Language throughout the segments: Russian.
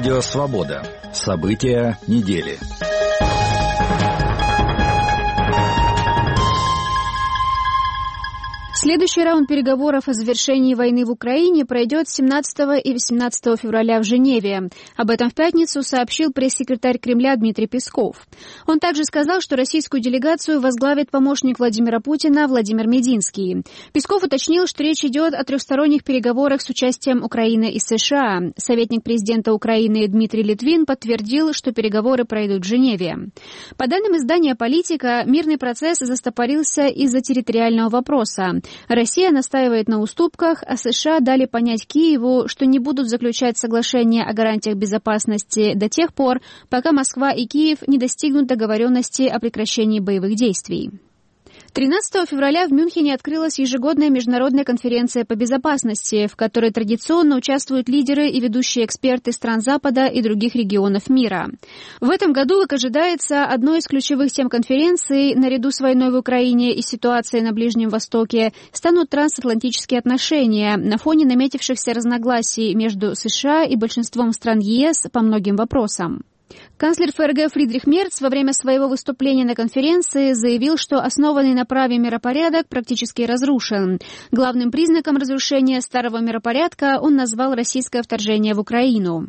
Радио «Свобода». События недели. Следующий раунд переговоров о завершении войны в Украине пройдет 17 и 18 февраля в Женеве. Об этом в пятницу сообщил пресс-секретарь Кремля Дмитрий Песков. Он также сказал, что российскую делегацию возглавит помощник Владимира Путина Владимир Мединский. Песков уточнил, что речь идет о трехсторонних переговорах с участием Украины и США. Советник президента Украины Дмитрий Литвин подтвердил, что переговоры пройдут в Женеве. По данным издания «Политика», мирный процесс застопорился из-за территориального вопроса. Россия настаивает на уступках, а США дали понять Киеву, что не будут заключать соглашение о гарантиях безопасности до тех пор, пока Москва и Киев не достигнут договоренности о прекращении боевых действий. 13 февраля в Мюнхене открылась ежегодная международная конференция по безопасности, в которой традиционно участвуют лидеры и ведущие эксперты стран Запада и других регионов мира. В этом году, как ожидается, одной из ключевых тем конференции, наряду с войной в Украине и ситуацией на Ближнем Востоке, станут трансатлантические отношения на фоне наметившихся разногласий между США и большинством стран ЕС по многим вопросам. Канцлер ФРГ Фридрих Мерц во время своего выступления на конференции заявил, что основанный на праве миропорядок практически разрушен. Главным признаком разрушения старого миропорядка он назвал российское вторжение в Украину.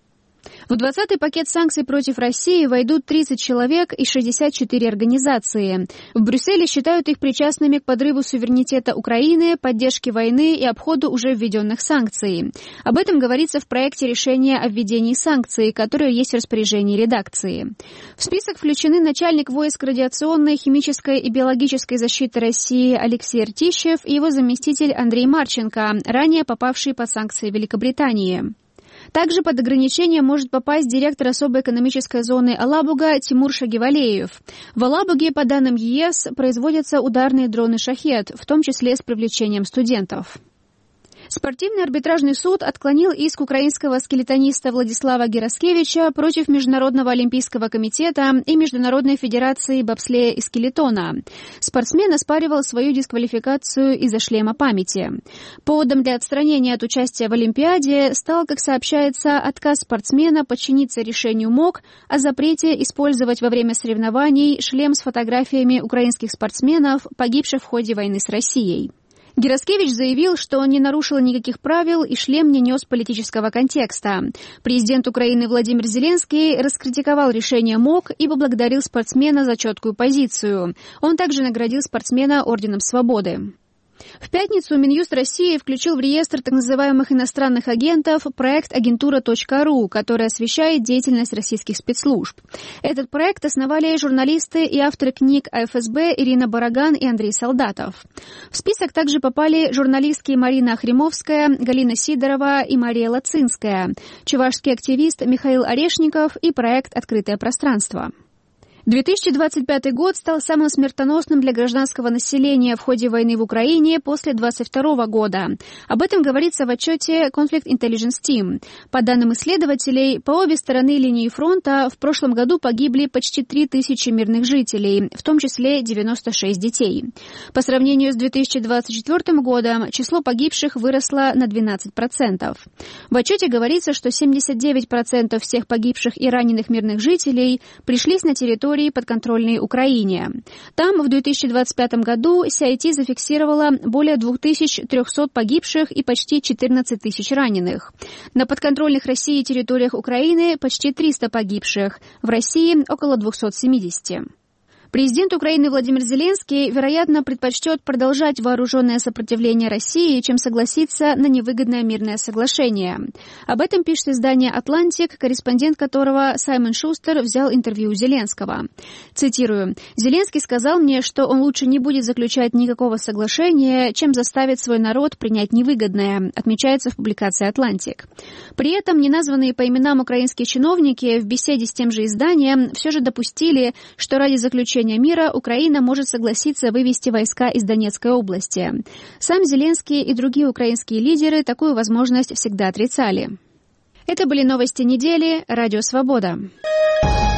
В 20-й пакет санкций против России войдут 30 человек и 64 организации. В Брюсселе считают их причастными к подрыву суверенитета Украины, поддержке войны и обходу уже введенных санкций. Об этом говорится в проекте решения о введении санкций, которое есть в распоряжении редакции. В список включены начальник войск радиационной, химической и биологической защиты России Алексей Ртищев и его заместитель Андрей Марченко, ранее попавшие под санкции Великобритании. Также под ограничение может попасть директор особой экономической зоны Алабуга Тимур Шагивалеев. В Алабуге, по данным ЕС, производятся ударные дроны «Шахед», в том числе с привлечением студентов. Спортивный арбитражный суд отклонил иск украинского скелетониста Владислава Гераскевича против Международного олимпийского комитета и Международной федерации бобслея и скелетона. Спортсмен оспаривал свою дисквалификацию из-за шлема памяти. Поводом для отстранения от участия в Олимпиаде стал, как сообщается, отказ спортсмена подчиниться решению МОК о запрете использовать во время соревнований шлем с фотографиями украинских спортсменов, погибших в ходе войны с Россией. Гераскевич заявил, что он не нарушил никаких правил и шлем не нес политического контекста. Президент Украины Владимир Зеленский раскритиковал решение МОК и поблагодарил спортсмена за четкую позицию. Он также наградил спортсмена Орденом Свободы. В пятницу Минюст России включил в реестр так называемых иностранных агентов проект «Агентура.ру», который освещает деятельность российских спецслужб. Этот проект основали журналисты и авторы книг о ФСБ Ирина Бараган и Андрей Солдатов. В список также попали журналистки Марина Охримовская, Галина Сидорова и Мария Лацинская, чувашский активист Михаил Орешников и проект «Открытое пространство». 2025 год стал самым смертоносным для гражданского населения в ходе войны в Украине после 2022 года. Об этом говорится в отчете Conflict Intelligence Team. По данным исследователей, по обе стороны линии фронта в прошлом году погибли почти 3000 мирных жителей, в том числе 96 детей. По сравнению с 2024 годом число погибших выросло на 12%. В отчете говорится, что 79% всех погибших и раненых мирных жителей пришлись на территорию подконтрольной Украине. Там в 2025 году CIT зафиксировала более 2300 погибших и почти 14 тысяч раненых. На подконтрольных России территориях Украины почти 300 погибших, в России около 270. Президент Украины Владимир Зеленский, вероятно, предпочтет продолжать вооруженное сопротивление России, чем согласиться на невыгодное мирное соглашение. Об этом пишет издание «Атлантик», корреспондент которого Саймон Шустер взял интервью у Зеленского. Цитирую: «Зеленский сказал мне, что он лучше не будет заключать никакого соглашения, чем заставит свой народ принять невыгодное», отмечается в публикации «Атлантик». При этом неназванные по именам украинские чиновники в беседе с тем же изданием все же допустили, что ради заключения мира Украина может согласиться вывести войска из Донецкой области. Сам Зеленский и другие украинские лидеры такую возможность всегда отрицали. Это были новости недели. Радио «Свобода».